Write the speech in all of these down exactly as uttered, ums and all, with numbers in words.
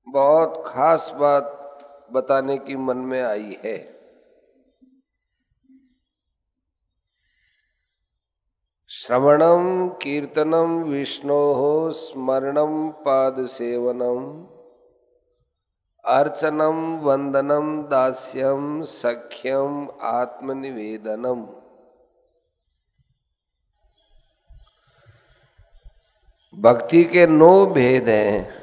बहुत खास बात बताने की मन में आई है। श्रवणम कीर्तनम विष्णोः स्मरणम पाद सेवनम अर्चनम वंदनम दास्यम सख्यम आत्मनिवेदनम। भक्ति के नौ भेद हैं।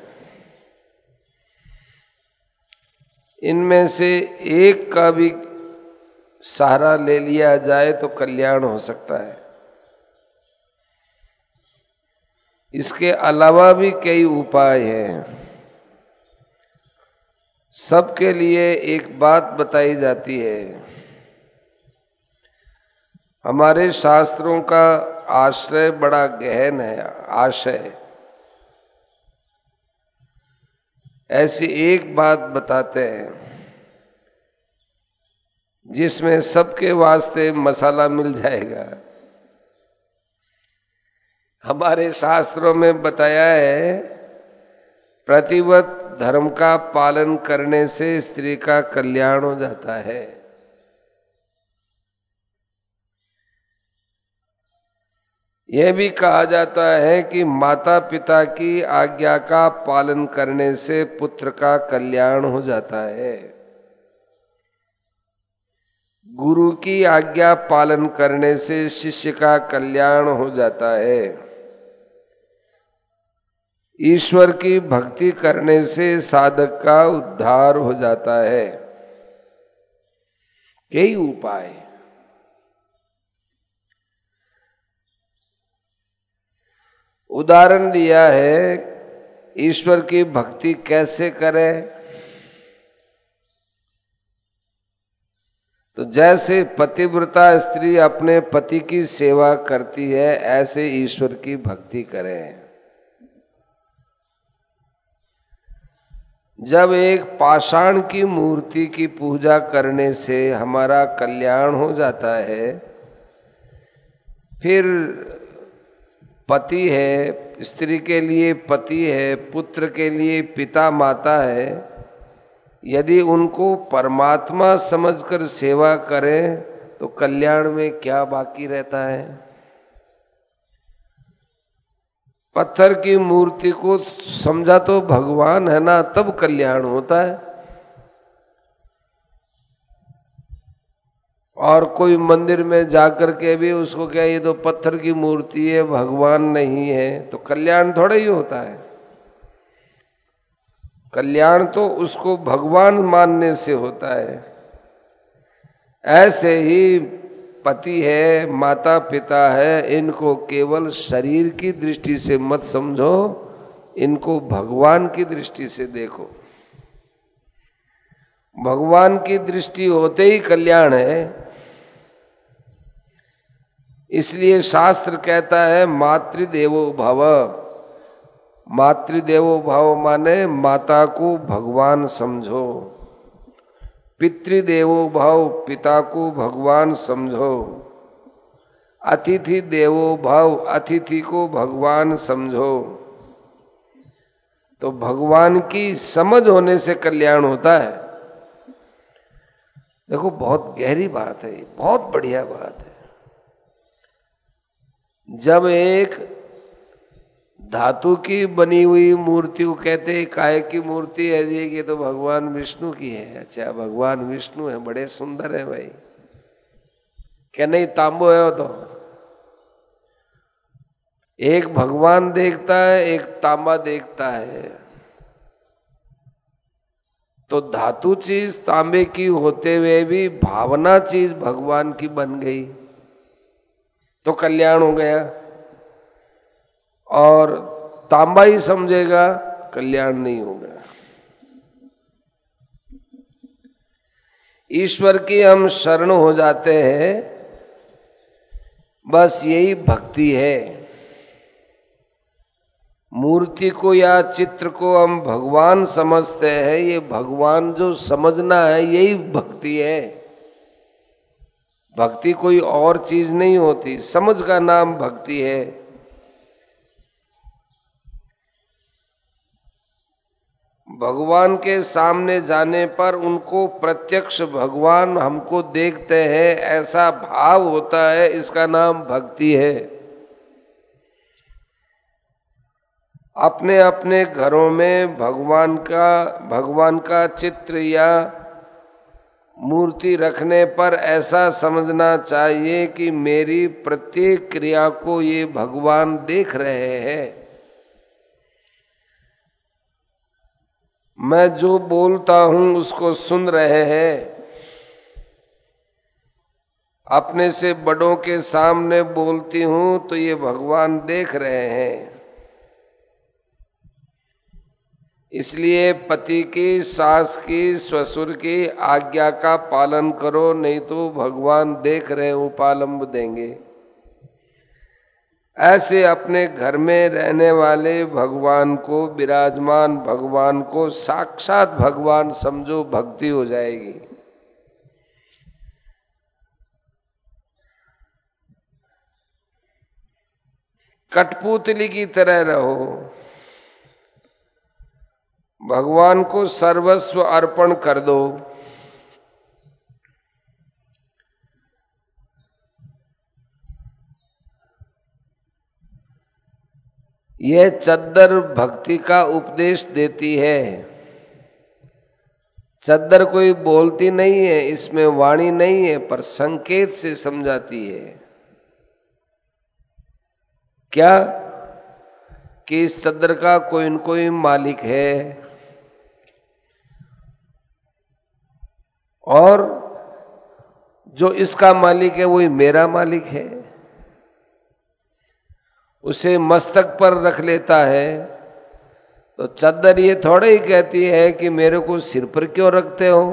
इनमें से एक का भी सहारा ले लिया जाए तो कल्याण हो सकता है। इसके अलावा भी कई उपाय हैं। सबके लिए एक बात बताई जाती है। हमारे शास्त्रों का आश्रय बड़ा गहन है, आशय। ऐसी एक बात बताते हैं जिसमें सबके वास्ते मसाला मिल जाएगा। हमारे शास्त्रों में बताया है, प्रतिव्रत धर्म का पालन करने से स्त्री का कल्याण हो जाता है। यह भी कहा जाता है कि माता पिता की आज्ञा का पालन करने से पुत्र का कल्याण हो जाता है। गुरु की आज्ञा पालन करने से शिष्य का कल्याण हो जाता है। ईश्वर की भक्ति करने से साधक का उद्धार हो जाता है। कई उपाय। उदाहरण दिया है, ईश्वर की भक्ति कैसे करें। तो जैसे पतिव्रता स्त्री अपने पति की सेवा करती है, ऐसे ईश्वर की भक्ति करें। जब एक पाषाण की मूर्ति की पूजा करने से हमारा कल्याण हो जाता है, फिर पति है, स्त्री के लिए पति है, पुत्र के लिए पिता माता है, यदि उनको परमात्मा समझकर सेवा करें तो कल्याण में क्या बाकी रहता है। पत्थर की मूर्ति को समझा तो भगवान है ना, तब कल्याण होता है। और कोई मंदिर में जाकर के भी उसको क्या ये तो पत्थर की मूर्ति है, भगवान नहीं है, तो कल्याण थोड़ा ही होता है। कल्याण तो उसको भगवान मानने से होता है। ऐसे ही पति है, माता पिता है, इनको केवल शरीर की दृष्टि से मत समझो, इनको भगवान की दृष्टि से देखो। भगवान की दृष्टि होते ही कल्याण है। इसलिए शास्त्र कहता है मातृदेवो भव। मातृदेवो भव माने माता को भगवान समझो। पितृदेवो भव, पिता को भगवान समझो। अतिथि देवो भव, अतिथि को भगवान समझो। तो भगवान की समझ होने से कल्याण होता है। देखो बहुत गहरी बात है, बहुत बढ़िया बात है। जब एक धातु की बनी हुई मूर्ति को कहते हैं काय की मूर्ति है जी, ये तो भगवान विष्णु की है। अच्छा भगवान विष्णु है, बड़े सुंदर है भाई। क्या नहीं तांबो है वो तो। एक भगवान देखता है, एक तांबा देखता है। तो धातु चीज तांबे की होते हुए भी भावना चीज भगवान की बन गई तो कल्याण हो गया। और तांबा ही समझेगा, कल्याण नहीं होगा। ईश्वर की हम शरण हो जाते हैं, बस यही भक्ति है। मूर्ति को या चित्र को हम भगवान समझते हैं, ये भगवान जो समझना है यही भक्ति है। भक्ति कोई और चीज नहीं होती, समझ का नाम भक्ति है। भगवान के सामने जाने पर उनको प्रत्यक्ष भगवान हमको देखते हैं ऐसा भाव होता है, इसका नाम भक्ति है। अपने अपने घरों में भगवान का भगवान का चित्र या मूर्ति रखने पर ऐसा समझना चाहिए कि मेरी प्रत्येक क्रिया को ये भगवान देख रहे हैं। मैं जो बोलता हूं उसको सुन रहे हैं। अपने से बड़ों के सामने बोलती हूं तो ये भगवान देख रहे हैं। इसलिए पति की, सास की, ससुर की आज्ञा का पालन करो, नहीं तो भगवान देख रहे उपालंब देंगे। ऐसे अपने घर में रहने वाले भगवान को, विराजमान भगवान को साक्षात भगवान समझो, भक्ति हो जाएगी। कठपुतली की तरह रहो, भगवान को सर्वस्व अर्पण कर दो। यह चद्दर भक्ति का उपदेश देती है। चद्दर कोई बोलती नहीं है, इसमें वाणी नहीं है, पर संकेत से समझाती है। क्या कि इस चद्दर का कोई न कोई मालिक है और जो इसका मालिक है वही मेरा मालिक है। उसे मस्तक पर रख लेता है तो चद्दर ये थोड़े ही कहती है कि मेरे को सिर पर क्यों रखते हो।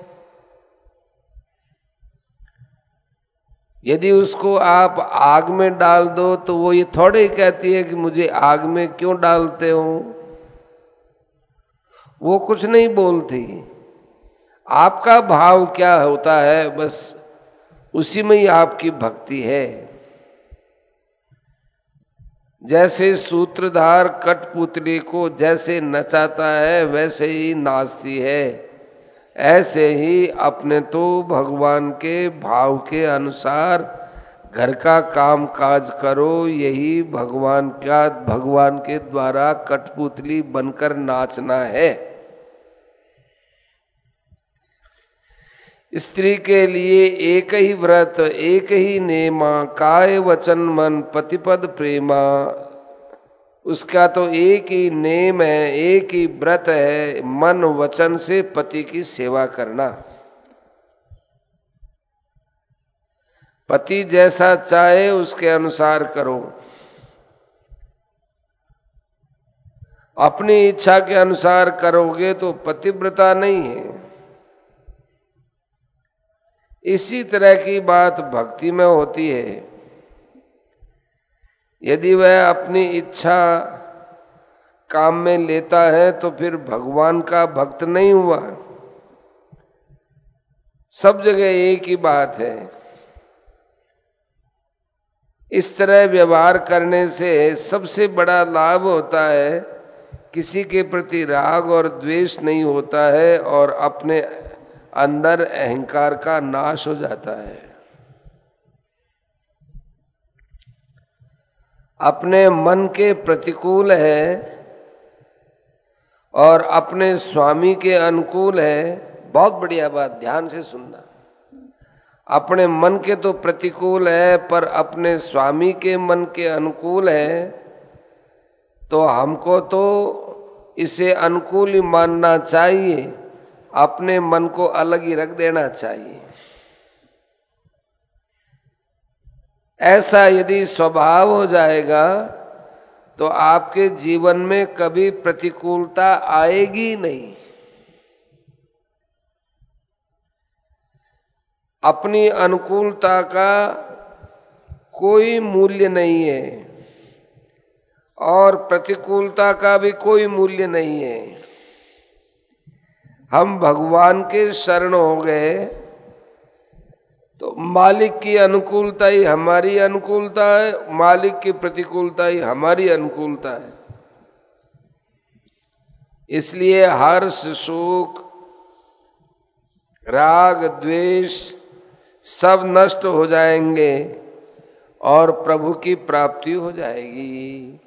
यदि उसको आप आग में डाल दो तो वो ये थोड़े ही कहती है कि मुझे आग में क्यों डालते हो। वो कुछ नहीं बोलती। आपका भाव क्या होता है, बस उसी में ही आपकी भक्ति है। जैसे सूत्रधार कठपुतली को जैसे नचाता है वैसे ही नाचती है, ऐसे ही अपने तो भगवान के भाव के अनुसार घर का काम काज करो। यही भगवान का भगवान के द्वारा कठपुतली बनकर नाचना है। स्त्री के लिए एक ही व्रत, एक ही नेमा, काय वचन मन पतिपद प्रेमा। उसका तो एक ही नेम है, एक ही व्रत है, मन वचन से पति की सेवा करना। पति जैसा चाहे उसके अनुसार करो, अपनी इच्छा के अनुसार करोगे तो पतिव्रता नहीं है। इसी तरह की बात भक्ति में होती है। यदि वह अपनी इच्छा काम में लेता है तो फिर भगवान का भक्त नहीं हुआ। सब जगह एक ही बात है। इस तरह व्यवहार करने से सबसे बड़ा लाभ होता है, किसी के प्रति राग और द्वेष नहीं होता है और अपने अंदर अहंकार का नाश हो जाता है। अपने मन के प्रतिकूल है और अपने स्वामी के अनुकूल है। बहुत बढ़िया बात, ध्यान से सुनना। अपने मन के तो प्रतिकूल है पर अपने स्वामी के मन के अनुकूल है, तो हमको तो इसे अनुकूल ही मानना चाहिए, अपने मन को अलग ही रख देना चाहिए। ऐसा यदि स्वभाव हो जाएगा तो आपके जीवन में कभी प्रतिकूलता आएगी नहीं। अपनी अनुकूलता का कोई मूल्य नहीं है और प्रतिकूलता का भी कोई मूल्य नहीं है। हम भगवान के शरण हो गए तो मालिक की अनुकूलता ही हमारी अनुकूलता है, मालिक की प्रतिकूलता ही हमारी अनुकूलता है। इसलिए हर्ष, शोक, राग, द्वेष सब नष्ट हो जाएंगे और प्रभु की प्राप्ति हो जाएगी।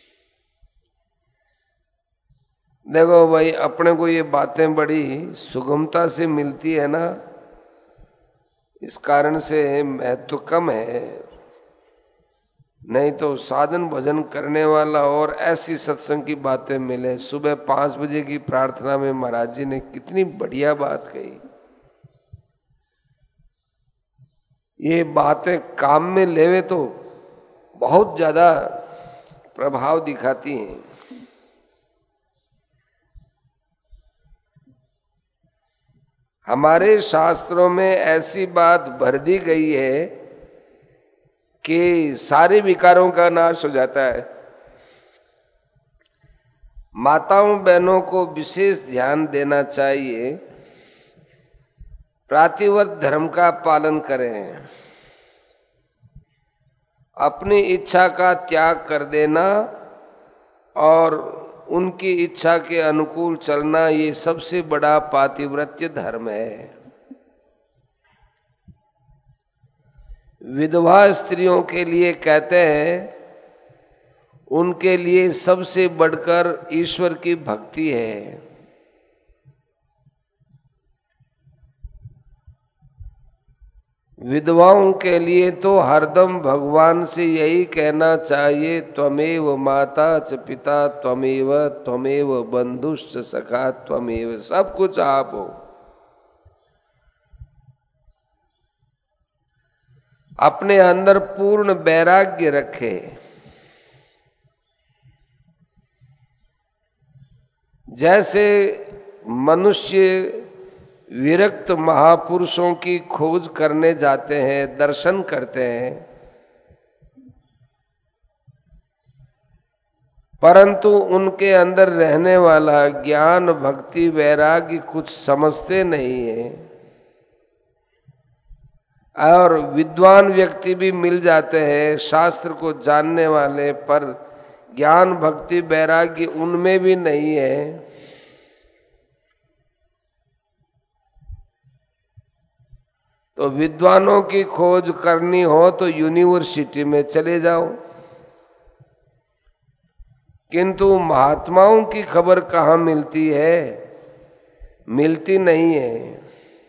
देखो भाई, अपने को ये बातें बड़ी सुगमता से मिलती है ना, इस कारण से महत्व कम है। नहीं तो साधन भजन करने वाला और ऐसी सत्संग की बातें मिले। सुबह पांच बजे की प्रार्थना में महाराज जी ने कितनी बढ़िया बात कही। ये बातें काम में लेवे तो बहुत ज्यादा प्रभाव दिखाती हैं। हमारे शास्त्रों में ऐसी बात भर दी गई है कि सारे विकारों का नाश हो जाता है। माताओं बहनों को विशेष ध्यान देना चाहिए, प्रातिव्रत धर्म का पालन करें, अपनी इच्छा का त्याग कर देना और उनकी इच्छा के अनुकूल चलना, ये सबसे बड़ा पातिव्रत्य धर्म है। विधवा स्त्रियों के लिए कहते हैं, उनके लिए सबसे बढ़कर ईश्वर की भक्ति है। विधवाओं के लिए तो हरदम भगवान से यही कहना चाहिए, त्वमेव माता च पिता त्वमेव त्वमेव बंधुश्च सखा त्वमेव, सब कुछ आप हो। अपने अंदर पूर्ण वैराग्य रखे। जैसे मनुष्य विरक्त महापुरुषों की खोज करने जाते हैं, दर्शन करते हैं, परंतु उनके अंदर रहने वाला ज्ञान, भक्ति, वैराग्य कुछ समझते नहीं है। और विद्वान व्यक्ति भी मिल जाते हैं, शास्त्र को जानने वाले, पर ज्ञान, भक्ति, वैराग्य उनमें भी नहीं है। तो विद्वानों की खोज करनी हो तो यूनिवर्सिटी में चले जाओ, किंतु महात्माओं की खबर कहाँ मिलती है? मिलती नहीं है।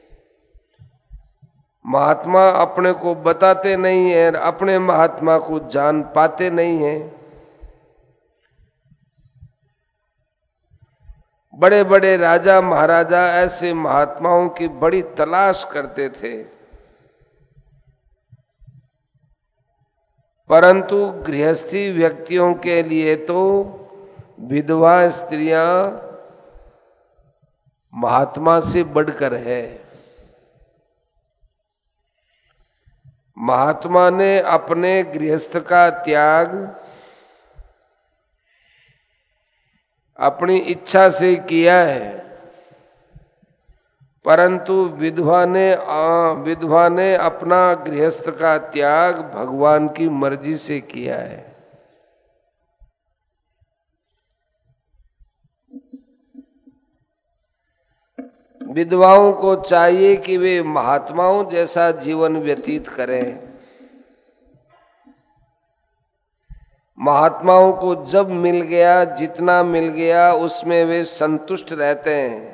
महात्मा अपने को बताते नहीं है, अपने महात्मा को जान पाते नहीं है। बड़े बड़े राजा महाराजा ऐसे महात्माओं की बड़ी तलाश करते थे, परंतु गृहस्थी व्यक्तियों के लिए तो विधवा स्त्रियां महात्मा से बढ़कर है। महात्मा ने अपने गृहस्थ का त्याग अपनी इच्छा से किया है, परंतु विधवा ने विधवा ने अपना गृहस्थ का त्याग भगवान की मर्जी से किया है। विधवाओं को चाहिए कि वे महात्माओं जैसा जीवन व्यतीत करें। महात्माओं को जब मिल गया, जितना मिल गया, उसमें वे संतुष्ट रहते हैं।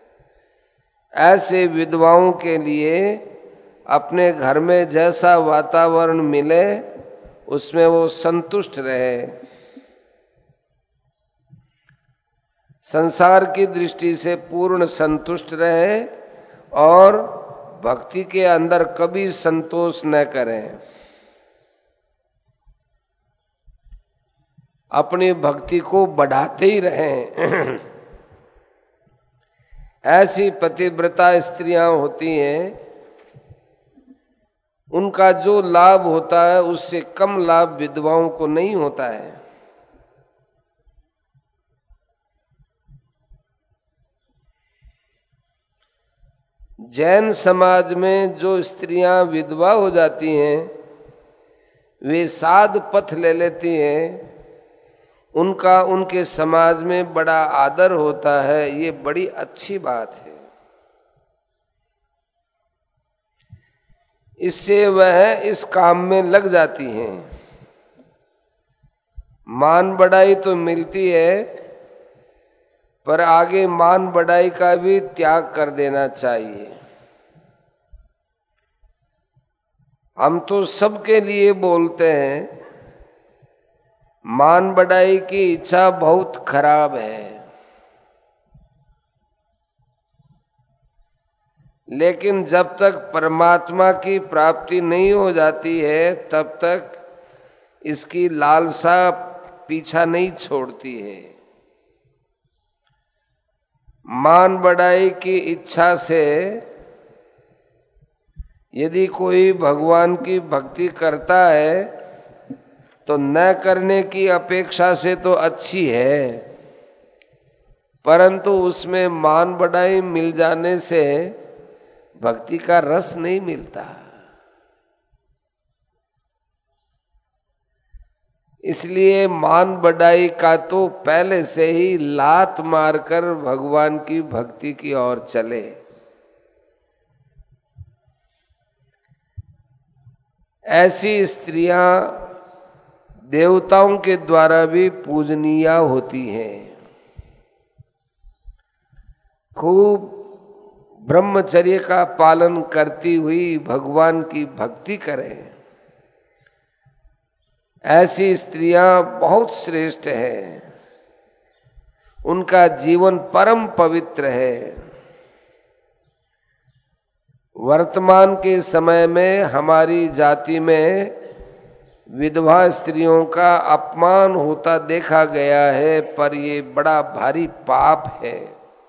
ऐसे विधवाओं के लिए अपने घर में जैसा वातावरण मिले उसमें वो संतुष्ट रहे। संसार की दृष्टि से पूर्ण संतुष्ट रहे और भक्ति के अंदर कभी संतोष न करें। अपनी भक्ति को बढ़ाते ही रहें। ऐसी पतिव्रता स्त्रियां होती हैं, उनका जो लाभ होता है उससे कम लाभ विधवाओं को नहीं होता है। जैन समाज में जो स्त्रियां विधवा हो जाती हैं, वे साध पथ ले लेती हैं। उनका उनके समाज में बड़ा आदर होता है, ये बड़ी अच्छी बात है। इससे वह इस काम में लग जाती हैं। मान बढ़ाई तो मिलती है, पर आगे मान बढ़ाई का भी त्याग कर देना चाहिए। हम तो सबके लिए बोलते हैं, मान बढ़ाई की इच्छा बहुत खराब है, लेकिन जब तक परमात्मा की प्राप्ति नहीं हो जाती है तब तक इसकी लालसा पीछा नहीं छोड़ती है। मान बढ़ाई की इच्छा से यदि कोई भगवान की भक्ति करता है तो न करने की अपेक्षा से तो अच्छी है, परंतु उसमें मान बढ़ाई मिल जाने से भक्ति का रस नहीं मिलता। इसलिए मान बढ़ाई का तो पहले से ही लात मारकर भगवान की भक्ति की ओर चले। ऐसी स्त्रियां देवताओं के द्वारा भी पूजनीय होती हैं। खूब ब्रह्मचर्य का पालन करती हुई भगवान की भक्ति करें, ऐसी स्त्रियां बहुत श्रेष्ठ हैं। उनका जीवन परम पवित्र है। वर्तमान के समय में हमारी जाति में विधवा स्त्रियों का अपमान होता देखा गया है, पर ये बड़ा भारी पाप है।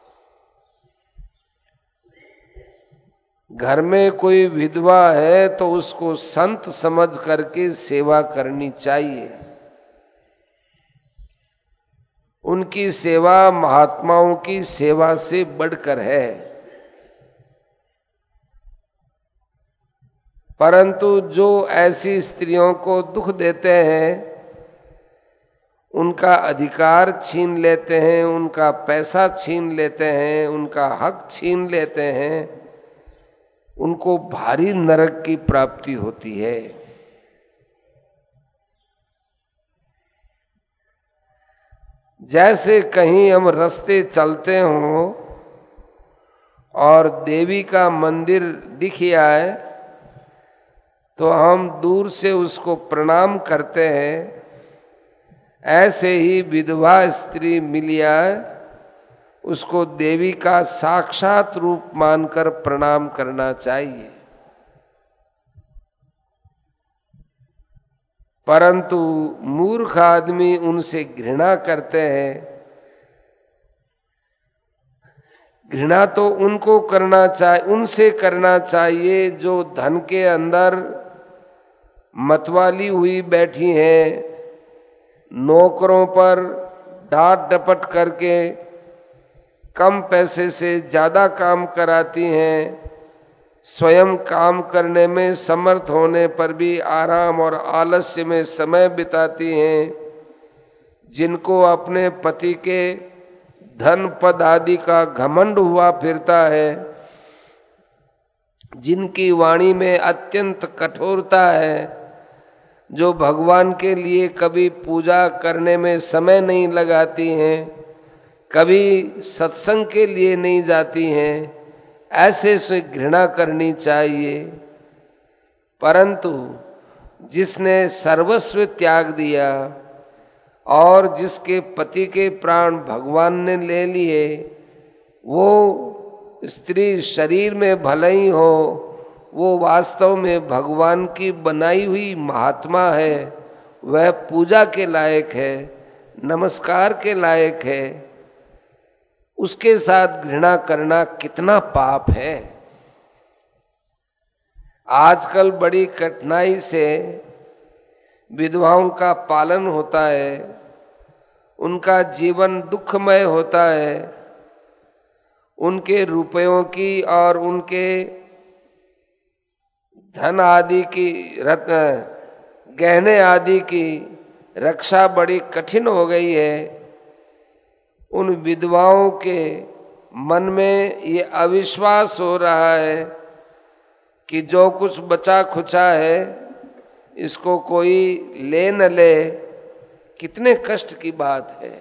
घर में कोई विधवा है तो उसको संत समझ करके सेवा करनी चाहिए। उनकी सेवा महात्माओं की सेवा से बढ़कर है। परंतु जो ऐसी स्त्रियों को दुख देते हैं, उनका अधिकार छीन लेते हैं, उनका पैसा छीन लेते हैं, उनका हक छीन लेते हैं, उनको भारी नरक की प्राप्ति होती है। जैसे कहीं हम रास्ते चलते हों और देवी का मंदिर दिख आए तो हम दूर से उसको प्रणाम करते हैं, ऐसे ही विधवा स्त्री मिल आए उसको देवी का साक्षात रूप मानकर प्रणाम करना चाहिए। परंतु मूर्ख आदमी उनसे घृणा करते हैं। घृणा तो उनको करना चाहिए, उनसे करना चाहिए जो धन के अंदर मतवाली हुई बैठी हैं, नौकरों पर डांट डपट करके कम पैसे से ज्यादा काम कराती हैं, स्वयं काम करने में समर्थ होने पर भी आराम और आलस्य में समय बिताती हैं, जिनको अपने पति के धन पद आदि का घमंड हुआ फिरता है, जिनकी वाणी में अत्यंत कठोरता है, जो भगवान के लिए कभी पूजा करने में समय नहीं लगाती हैं, कभी सत्संग के लिए नहीं जाती हैं, ऐसे से घृणा करनी चाहिए। परंतु जिसने सर्वस्व त्याग दिया और जिसके पति के प्राण भगवान ने ले लिए, वो स्त्री शरीर में भले ही हो, वो वास्तव में भगवान की बनाई हुई महात्मा है। वह पूजा के लायक है, नमस्कार के लायक है। उसके साथ घृणा करना कितना पाप है। आजकल बड़ी कठिनाई से विधवाओं का पालन होता है, उनका जीवन दुखमय होता है। उनके रुपयों की और उनके धन आदि की, रत्न गहने आदि की रक्षा बड़ी कठिन हो गई है। उन विधवाओं के मन में ये अविश्वास हो रहा है कि जो कुछ बचा खुचा है इसको कोई ले न ले। कितने कष्ट की बात है।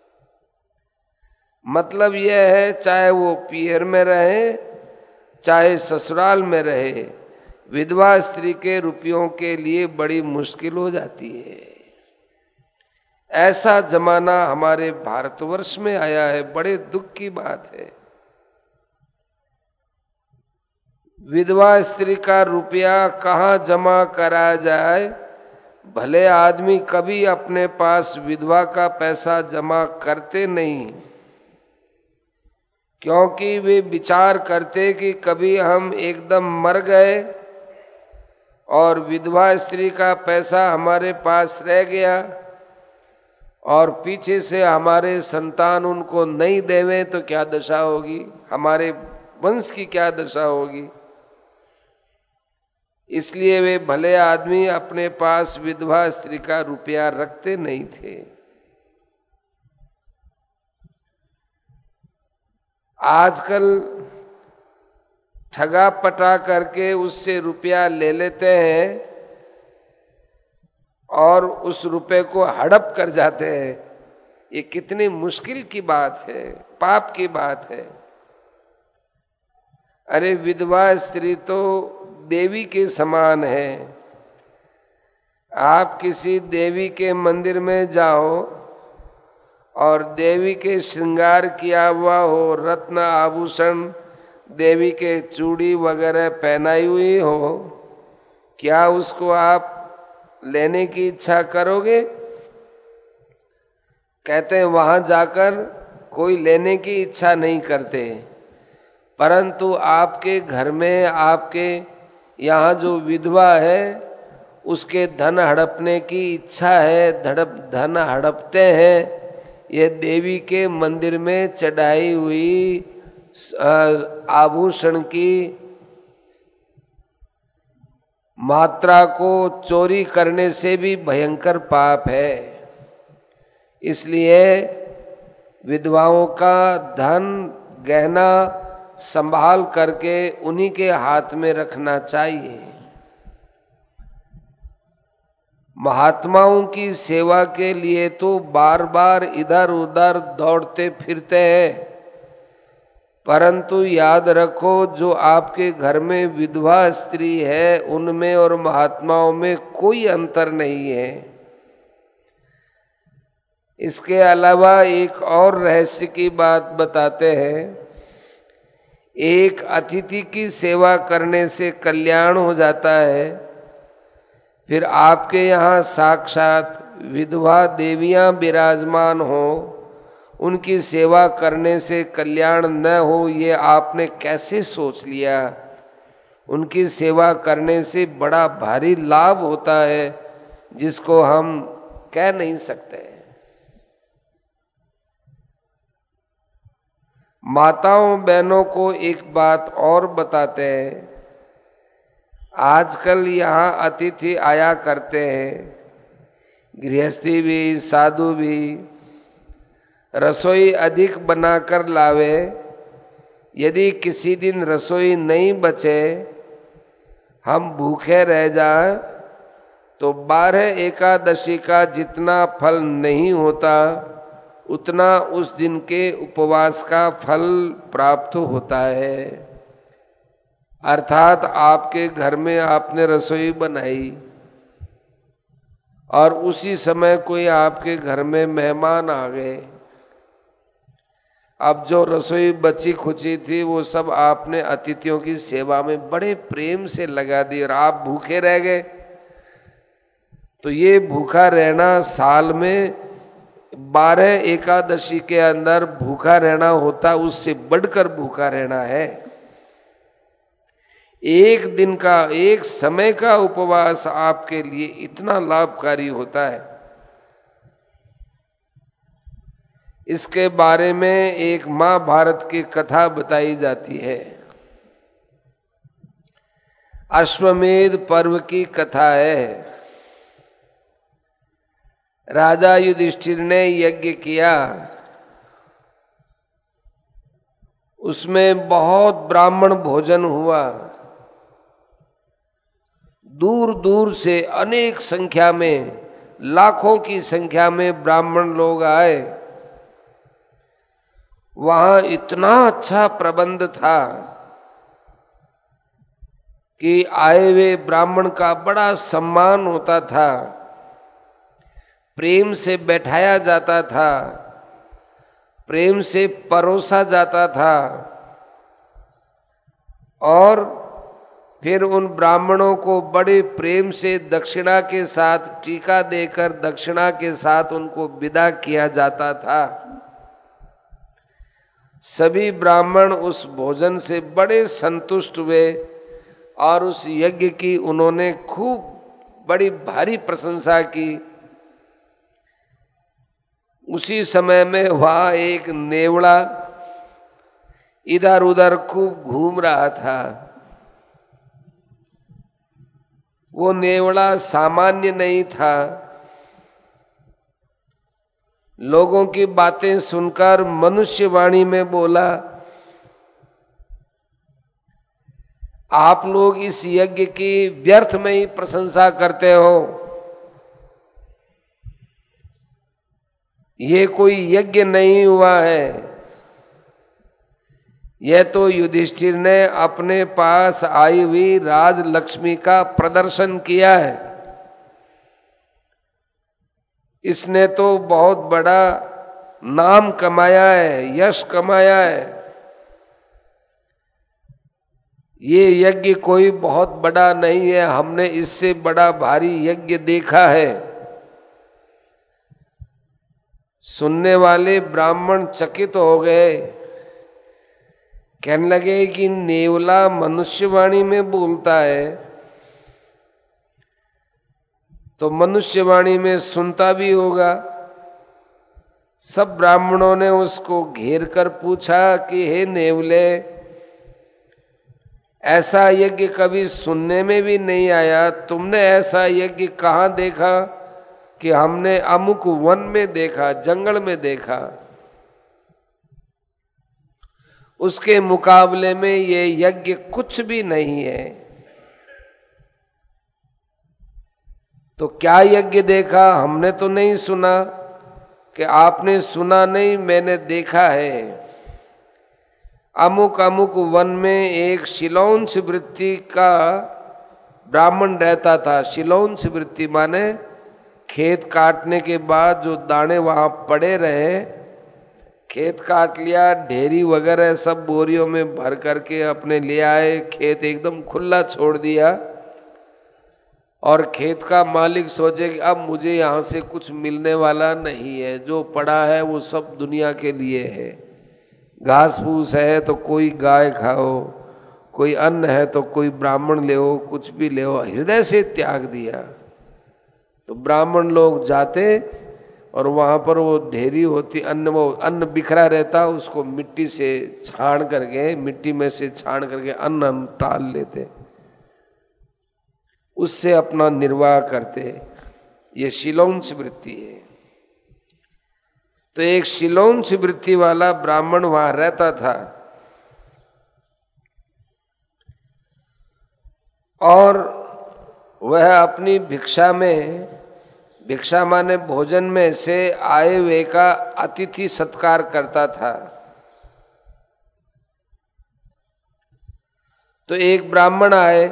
मतलब यह है, चाहे वो पीहर में रहे चाहे ससुराल में रहे, विधवा स्त्री के रुपयों के लिए बड़ी मुश्किल हो जाती है। ऐसा जमाना हमारे भारतवर्ष में आया है, बड़े दुख की बात है। विधवा स्त्री का रुपया कहाँ जमा करा जाए? भले आदमी कभी अपने पास विधवा का पैसा जमा करते नहीं, क्योंकि वे विचार करते कि कभी हम एकदम मर गए और विधवा स्त्री का पैसा हमारे पास रह गया और पीछे से हमारे संतान उनको नहीं देवे तो क्या दशा होगी, हमारे वंश की क्या दशा होगी। इसलिए वे भले आदमी अपने पास विधवा स्त्री का रुपया रखते नहीं थे। आजकल ठगा पटा करके उससे रुपया ले लेते हैं और उस रुपए को हड़प कर जाते हैं। ये कितनी मुश्किल की बात है, पाप की बात है। अरे विधवा स्त्री तो देवी के समान है। आप किसी देवी के मंदिर में जाओ और देवी के श्रृंगार किया हुआ हो, रत्न आभूषण, देवी के चूड़ी वगैरह पहनाई हुई हो, क्या उसको आप लेने की इच्छा करोगे? कहते हैं वहां जाकर कोई लेने की इच्छा नहीं करते, परंतु आपके घर में, आपके यहाँ जो विधवा है उसके धन हड़पने की इच्छा है, धड़प धन हड़पते हैं। ये देवी के मंदिर में चढ़ाई हुई आभूषण की मात्रा को चोरी करने से भी भयंकर पाप है। इसलिए विधवाओं का धन गहना संभाल करके उन्हीं के हाथ में रखना चाहिए। महात्माओं की सेवा के लिए तो बार बार इधर उधर दौड़ते फिरते हैं, परंतु याद रखो जो आपके घर में विधवा स्त्री है उनमें और महात्माओं में कोई अंतर नहीं है। इसके अलावा एक और रहस्य की बात बताते हैं। एक अतिथि की सेवा करने से कल्याण हो जाता है, फिर आपके यहाँ साक्षात विधवा देवियां विराजमान हो, उनकी सेवा करने से कल्याण न हो, ये आपने कैसे सोच लिया? उनकी सेवा करने से बड़ा भारी लाभ होता है जिसको हम कह नहीं सकते। माताओं बहनों को एक बात और बताते हैं। आजकल यहाँ अतिथि आया करते हैं, गृहस्थी भी साधु भी, रसोई अधिक बनाकर लावे। यदि किसी दिन रसोई नहीं बचे, हम भूखे रह जाएं, तो बारह एकादशी का जितना फल नहीं होता उतना उस दिन के उपवास का फल प्राप्त होता है। अर्थात आपके घर में आपने रसोई बनाई और उसी समय कोई आपके घर में मेहमान आ गए, अब जो रसोई बची खुची थी वो सब आपने अतिथियों की सेवा में बड़े प्रेम से लगा दी और आप भूखे रह गए। तो ये भूखा रहना साल में बारह एकादशी के अंदर भूखा रहना होता, उससे बढ़कर भूखा रहना है। एक दिन का, एक समय का उपवास आपके लिए इतना लाभकारी होता है। इसके बारे में एक महाभारत की कथा बताई जाती है। अश्वमेध पर्व की कथा है। राजा युधिष्ठिर ने यज्ञ किया, उसमें बहुत ब्राह्मण भोजन हुआ। दूर दूर से अनेक संख्या में, लाखों की संख्या में ब्राह्मण लोग आए। वहां इतना अच्छा प्रबंध था कि आए हुए ब्राह्मण का बड़ा सम्मान होता था, प्रेम से बैठाया जाता था, प्रेम से परोसा जाता था और फिर उन ब्राह्मणों को बड़े प्रेम से दक्षिणा के साथ, टीका देकर दक्षिणा के साथ उनको विदा किया जाता था। सभी ब्राह्मण उस भोजन से बड़े संतुष्ट हुए और उस यज्ञ की उन्होंने खूब बड़ी भारी प्रशंसा की। उसी समय में वहां एक नेवला इधर उधर खूब घूम रहा था। वो नेवला सामान्य नहीं था। लोगों की बातें सुनकर मनुष्य वाणी में बोला, आप लोग इस यज्ञ की व्यर्थ में ही प्रशंसा करते हो। ये कोई यज्ञ नहीं हुआ है। यह तो युधिष्ठिर ने अपने पास आई हुई राजलक्ष्मी का प्रदर्शन किया है। इसने तो बहुत बड़ा नाम कमाया है, यश कमाया है। ये यज्ञ कोई बहुत बड़ा नहीं है, हमने इससे बड़ा भारी यज्ञ देखा है। सुनने वाले ब्राह्मण चकित हो गए, कहने लगे कि नेवला मनुष्यवाणी में बोलता है तो मनुष्यवाणी में सुनता भी होगा। सब ब्राह्मणों ने उसको घेर कर पूछा कि हे नेवले, ऐसा यज्ञ कभी सुनने में भी नहीं आया, तुमने ऐसा यज्ञ कहां देखा? कि हमने अमुक वन में देखा, जंगल में देखा। उसके मुकाबले में ये यज्ञ कुछ भी नहीं है। तो क्या यज्ञ देखा? हमने तो नहीं सुना। कि आपने सुना नहीं, मैंने देखा है। अमुक अमुक वन में एक शिलौंश वृत्ति का ब्राह्मण रहता था। शिलौंश वृत्ति माने खेत काटने के बाद जो दाने वहां पड़े रहे, खेत काट लिया, ढेरी वगैरह सब बोरियों में भर करके अपने ले आए, खेत एकदम खुला छोड़ दिया और खेत का मालिक सोचे कि अब मुझे यहां से कुछ मिलने वाला नहीं है, जो पड़ा है वो सब दुनिया के लिए है। घास फूस है तो कोई गाय खाओ, कोई अन्न है तो कोई ब्राह्मण ले, कुछ भी ले, हृदय से त्याग दिया। तो ब्राह्मण लोग जाते और वहां पर वो ढेरी होती, अन्न वो अन्न बिखरा रहता, उसको मिट्टी से छान करके, मिट्टी में से छान करके अन्न टाल लेते, उससे अपना निर्वाह करते। ये शिलौंश वृत्ति है। तो एक शिलौंश वृत्ति वाला ब्राह्मण वहां रहता था और वह अपनी भिक्षा में, भिक्षा माने भोजन में से आए हुए का अतिथि सत्कार करता था। तो एक ब्राह्मण आए,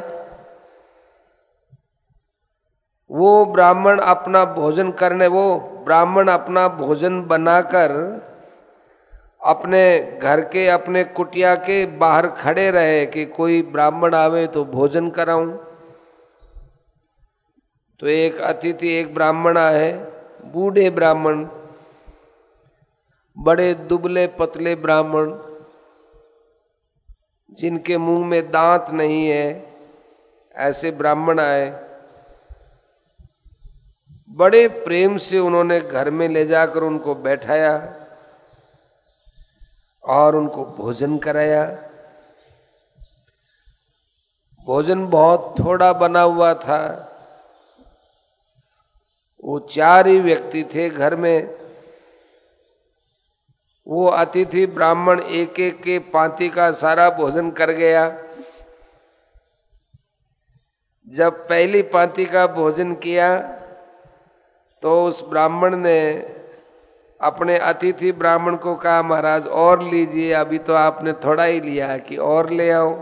वो ब्राह्मण अपना भोजन करने, वो ब्राह्मण अपना भोजन बनाकर अपने घर के, अपने कुटिया के बाहर खड़े रहे कि कोई ब्राह्मण आवे तो भोजन कराऊं। तो एक अतिथि, एक ब्राह्मण आए, बूढ़े ब्राह्मण, बड़े दुबले पतले ब्राह्मण, जिनके मुंह में दांत नहीं है, ऐसे ब्राह्मण आए। बड़े प्रेम से उन्होंने घर में ले जाकर उनको बैठाया और उनको भोजन कराया। भोजन बहुत थोड़ा बना हुआ था। वो चार ही व्यक्ति थे घर में। वो अतिथि ब्राह्मण एक एक के पांति का सारा भोजन कर गया। जब पहली पांति का भोजन किया तो उस ब्राह्मण ने अपने अतिथि ब्राह्मण को कहा, महाराज और लीजिए, अभी तो आपने थोड़ा ही लिया कि और ले आओ।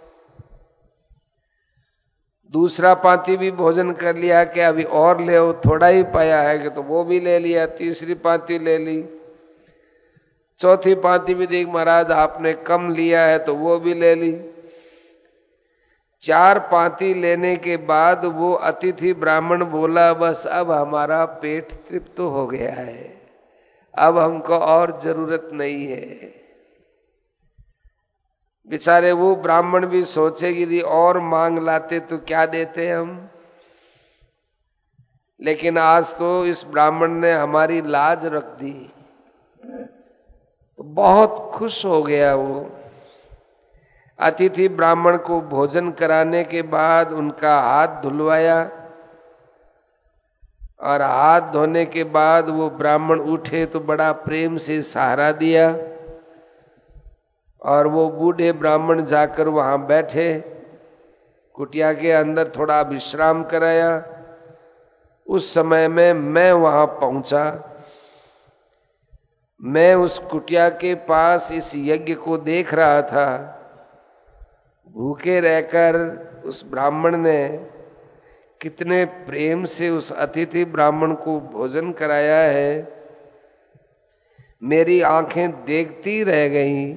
दूसरा पांति भी भोजन कर लिया कि अभी और ले आओ, थोड़ा ही पाया है कि तो वो भी ले लिया। तीसरी पांति ले ली। चौथी पांति भी देख, महाराज आपने कम लिया है तो वो भी ले ली। चार पांति लेने के बाद वो अतिथि ब्राह्मण बोला, बस अब हमारा पेट तृप्त हो गया है, अब हमको और जरूरत नहीं है। बेचारे वो ब्राह्मण भी सोचे कि यदि और मांग लाते तो क्या देते हम, लेकिन आज तो इस ब्राह्मण ने हमारी लाज रख दी। तो बहुत खुश हो गया वो। अतिथि ब्राह्मण को भोजन कराने के बाद उनका हाथ धुलवाया और हाथ धोने के बाद वो ब्राह्मण उठे तो बड़ा प्रेम से सहारा दिया और वो बूढ़े ब्राह्मण जाकर वहां बैठे, कुटिया के अंदर थोड़ा विश्राम कराया। उस समय में मैं वहां पहुंचा। मैं उस कुटिया के पास इस यज्ञ को देख रहा था। भूखे रहकर उस ब्राह्मण ने कितने प्रेम से उस अतिथि ब्राह्मण को भोजन कराया है, मेरी आंखें देखती रह गईं।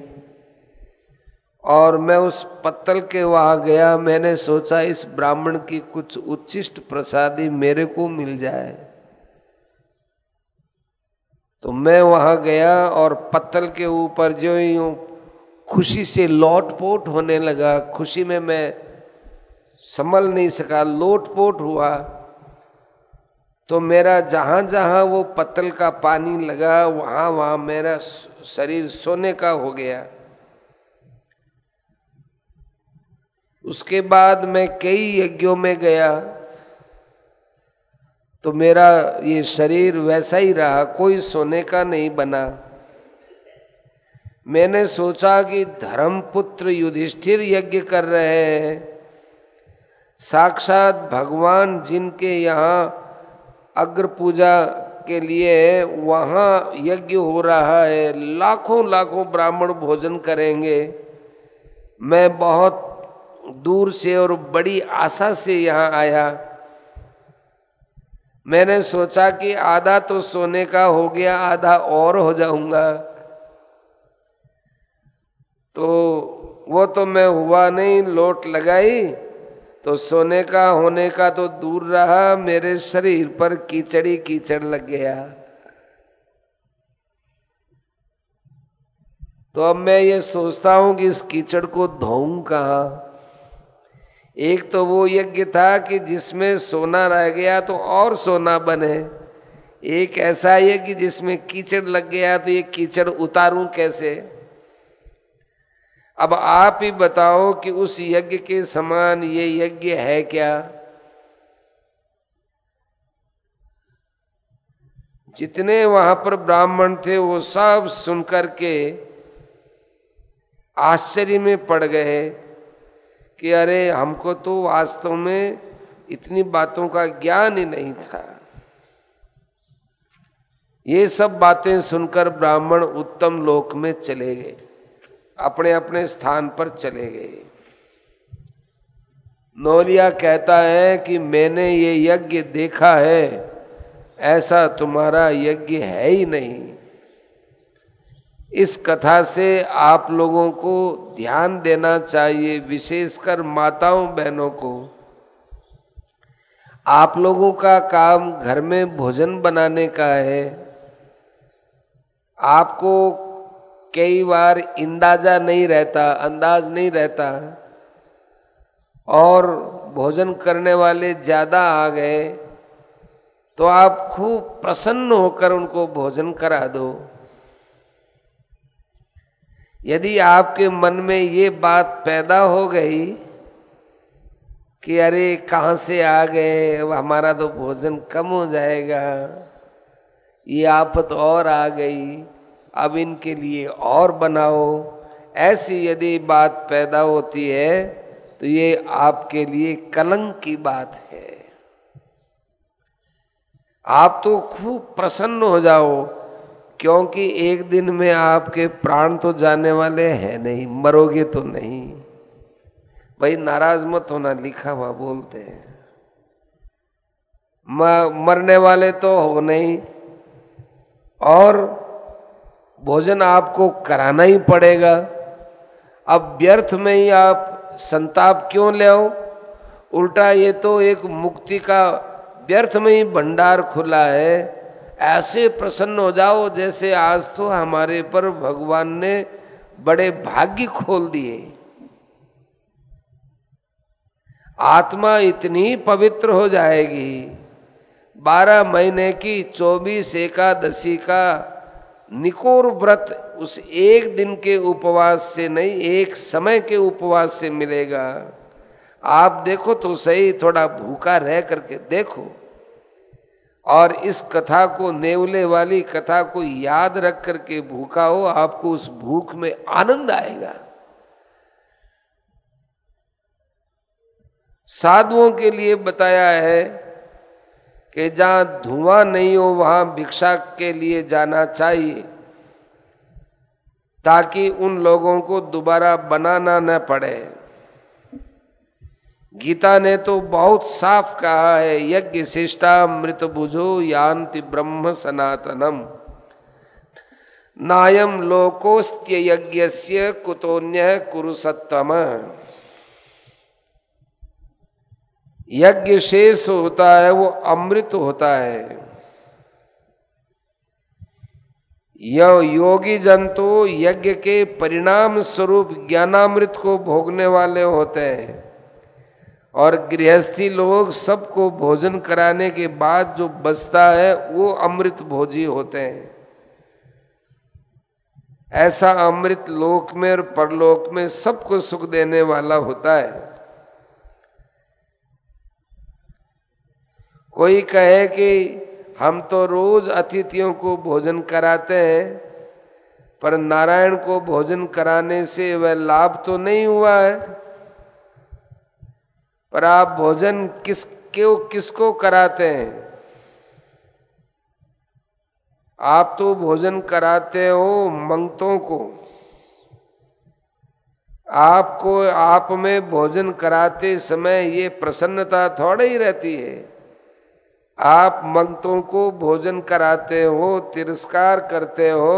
और मैं उस पत्तल के वहां गया। मैंने सोचा इस ब्राह्मण की कुछ उच्छिष्ट प्रसादी मेरे को मिल जाए। तो मैं वहां गया और पत्तल के ऊपर जो यूं खुशी से लोटपोट होने लगा। खुशी में मैं संभल नहीं सका, लोटपोट हुआ। तो मेरा जहां जहां वो पत्तल का पानी लगा वहां वहां मेरा शरीर सोने का हो गया। उसके बाद मैं कई यज्ञों में गया तो मेरा ये शरीर वैसा ही रहा, कोई सोने का नहीं बना। मैंने सोचा कि धर्मपुत्र युधिष्ठिर यज्ञ कर रहे हैं, साक्षात भगवान जिनके यहाँ अग्र पूजा के लिए वहां यज्ञ हो रहा है, लाखों लाखों ब्राह्मण भोजन करेंगे। मैं बहुत दूर से और बड़ी आशा से यहां आया। मैंने सोचा कि आधा तो सोने का हो गया, आधा और हो जाऊंगा। तो वो तो मैं हुआ नहीं, लोट लगाई तो सोने का होने का तो दूर रहा, मेरे शरीर पर कीचड़ी कीचड़ लग गया। तो अब मैं ये सोचता हूं कि इस कीचड़ को धोऊं कहां। एक तो वो यज्ञ था कि जिसमें सोना रह गया तो और सोना बने, एक ऐसा यज्ञ जिसमें कीचड़ लग गया तो ये कीचड़ उतारूं कैसे। अब आप ही बताओ कि उस यज्ञ के समान ये यज्ञ है क्या। जितने वहां पर ब्राह्मण थे वो सब सुनकर के आश्चर्य में पड़ गए कि अरे हमको तो वास्तव में इतनी बातों का ज्ञान ही नहीं था। ये सब बातें सुनकर ब्राह्मण उत्तम लोक में चले गए, अपने अपने स्थान पर चले गए। नौलिया कहता है कि मैंने ये यज्ञ देखा है, ऐसा तुम्हारा यज्ञ है ही नहीं। इस कथा से आप लोगों को ध्यान देना चाहिए, विशेषकर माताओं बहनों को। आप लोगों का काम घर में भोजन बनाने का है। आपको कई बार अंदाजा नहीं रहता, अंदाज नहीं रहता, और भोजन करने वाले ज्यादा आ गए तो आप खूब प्रसन्न होकर उनको भोजन करा दो। यदि आपके मन में ये बात पैदा हो गई कि अरे कहां से आ गए, अब हमारा तो भोजन कम हो जाएगा, ये आफत और आ गई, अब इनके लिए और बनाओ, ऐसी यदि बात पैदा होती है तो ये आपके लिए कलंक की बात है। आप तो खूब प्रसन्न हो जाओ, क्योंकि एक दिन में आपके प्राण तो जाने वाले हैं नहीं, मरोगे तो नहीं। भाई नाराज मत होना, लिखा हुआ बोलते हैं, मरने वाले तो हो नहीं, और भोजन आपको कराना ही पड़ेगा। अब व्यर्थ में ही आप संताप क्यों ले आओ? उल्टा ये तो एक मुक्ति का व्यर्थ में ही भंडार खुला है। ऐसे प्रसन्न हो जाओ जैसे आज तो हमारे पर भगवान ने बड़े भाग्य खोल दिए। आत्मा इतनी पवित्र हो जाएगी, बारह महीने की चौबीस एकादशी का निकोर व्रत उस एक दिन के उपवास से नहीं, एक समय के उपवास से मिलेगा। आप देखो तो सही, थोड़ा भूखा रह करके देखो, और इस कथा को, नेवले वाली कथा को याद रख करके भूखा हो, आपको उस भूख में आनंद आएगा। साधुओं के लिए बताया है कि जहां धुआं नहीं हो वहां भिक्षा के लिए जाना चाहिए, ताकि उन लोगों को दोबारा बनाना न पड़े। गीता ने तो बहुत साफ कहा है, यज्ञ शिष्टा मृत भुजो यान्ति ब्रह्म सनातनम, नायम लोकोस्त्य यज्ञस्य कुतोन्य कुरुसत्तम। यज्ञ शेष होता है वो अमृत होता है। यह योगी जन तो यज्ञ के परिणाम स्वरूप ज्ञानामृत को भोगने वाले होते हैं, और गृहस्थी लोग सबको भोजन कराने के बाद जो बचता है वो अमृत भोजी होते हैं। ऐसा अमृत लोक में और परलोक में सबको सुख देने वाला होता है। कोई कहे कि हम तो रोज अतिथियों को भोजन कराते हैं, पर नारायण को भोजन कराने से वह लाभ तो नहीं हुआ है। पर आप भोजन किस क्यों किसको कराते हैं? आप तो भोजन कराते हो मंगतों को। आपको आप में भोजन कराते समय ये प्रसन्नता थोड़ी ही रहती है। आप मंगतों को भोजन कराते हो, तिरस्कार करते हो,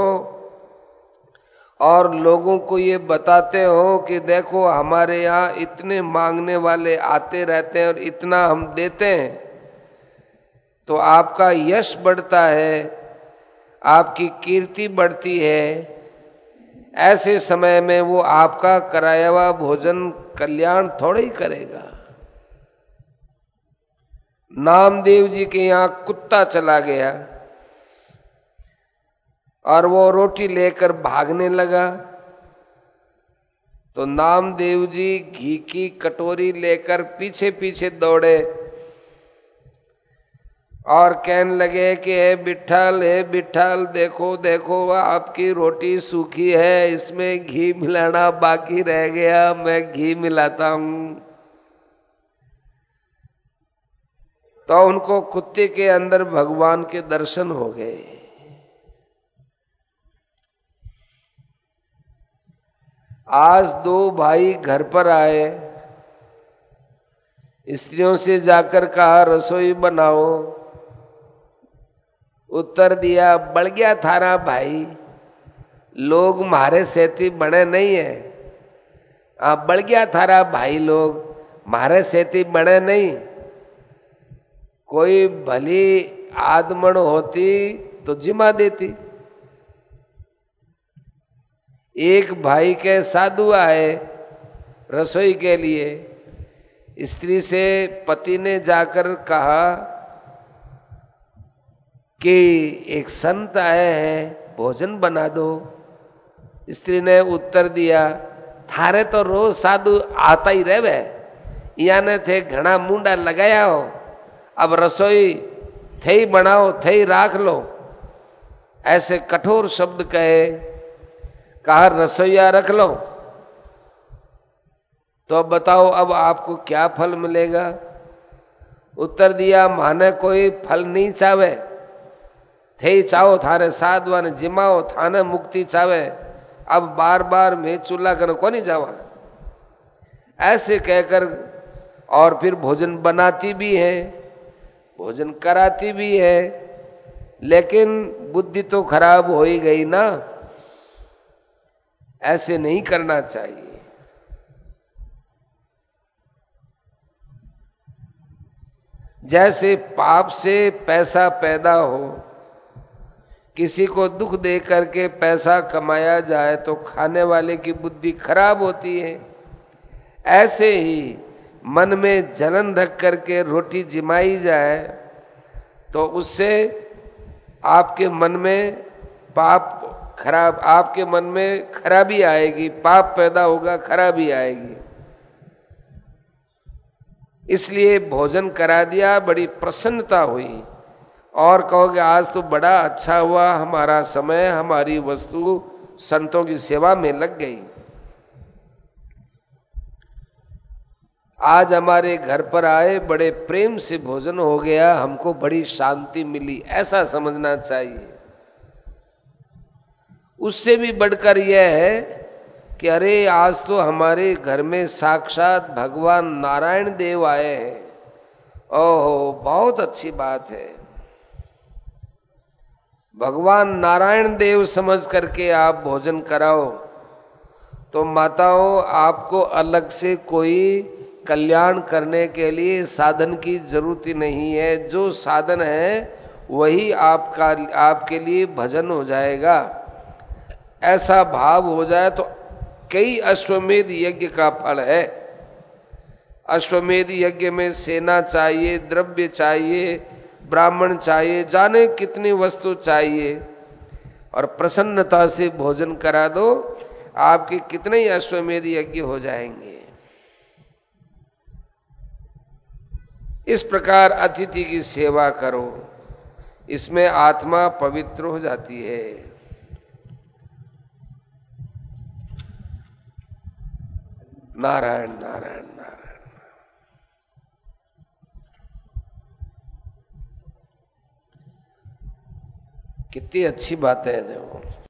और लोगों को ये बताते हो कि देखो हमारे यहाँ इतने मांगने वाले आते रहते हैं और इतना हम देते हैं, तो आपका यश बढ़ता है, आपकी कीर्ति बढ़ती है। ऐसे समय में वो आपका कराया हुआ भोजन कल्याण थोड़ा ही करेगा। नामदेव जी के यहां कुत्ता चला गया और वो रोटी लेकर भागने लगा, तो नामदेव जी घी की कटोरी लेकर पीछे पीछे दौड़े और कहने लगे कि हे बिट्ठल, हे बिट्ठल, देखो देखो आपकी रोटी सूखी है, इसमें घी मिलाना बाकी रह गया, मैं घी मिलाता हूं। तो उनको कुत्ते के अंदर भगवान के दर्शन हो गए। आज दो भाई घर पर आए, स्त्रियों से जाकर कहा रसोई बनाओ। उत्तर दिया, बढ़ गया थारा भाई, लोग मारे सेती बने नहीं है। आ, बढ़ गया थारा भाई, लोग मारे सेती बने नहीं। कोई भली आदमण होती तो जिमा देती। एक भाई के साधु आए रसोई के लिए, स्त्री से पति ने जाकर कहा कि एक संत आए हैं, भोजन बना दो। स्त्री ने उत्तर दिया, थारे तो रोज साधु आता ही रहे, याने थे घना मुंडा लगाया हो, अब रसोई थई बनाओ, थई राख लो, ऐसे कठोर शब्द कहे, कहा रसोईया रख लो, तो अब बताओ अब आपको क्या फल मिलेगा? उत्तर दिया, माने कोई फल नहीं चावे, थे चाहो थारे साधवान जिमाओ, थाने मुक्ति चावे, अब बार बार मैं चूल्हा कर को नहीं जावा। ऐसे कहकर और फिर भोजन बनाती भी है, भोजन कराती भी है, लेकिन बुद्धि तो खराब हो ही गई ना। ऐसे नहीं करना चाहिए। जैसे पाप से पैसा पैदा हो, किसी को दुख दे करके पैसा कमाया जाए तो खाने वाले की बुद्धि खराब होती है। ऐसे ही मन में जलन रख करके रोटी जिमाई जाए तो उससे आपके मन में पाप खराब, आपके मन में खराबी आएगी, पाप पैदा होगा, खराबी आएगी। इसलिए भोजन करा दिया, बड़ी प्रसन्नता हुई और कहोगे आज तो बड़ा अच्छा हुआ, हमारा समय, हमारी वस्तु संतों की सेवा में लग गई। आज हमारे घर पर आए, बड़े प्रेम से भोजन हो गया, हमको बड़ी शांति मिली, ऐसा समझना चाहिए। उससे भी बढ़कर यह है कि अरे आज तो हमारे घर में साक्षात भगवान नारायण देव आए हैं, ओहो बहुत अच्छी बात है। भगवान नारायण देव समझ करके आप भोजन कराओ तो माताओं आपको अलग से कोई कल्याण करने के लिए साधन की जरूरत ही नहीं है। जो साधन है वही आपका आपके लिए भजन हो जाएगा। ऐसा भाव हो जाए तो कई अश्वमेध यज्ञ का फल है। अश्वमेध यज्ञ में सेना चाहिए, द्रव्य चाहिए, ब्राह्मण चाहिए, जाने कितनी वस्तु चाहिए, और प्रसन्नता से भोजन करा दो, आपके कितने ही अश्वमेध यज्ञ हो जाएंगे। इस प्रकार अतिथि की सेवा करो, इसमें आत्मा पवित्र हो जाती है। नारायण नारायण नारायण। कितनी अच्छी बातें हैं देखो।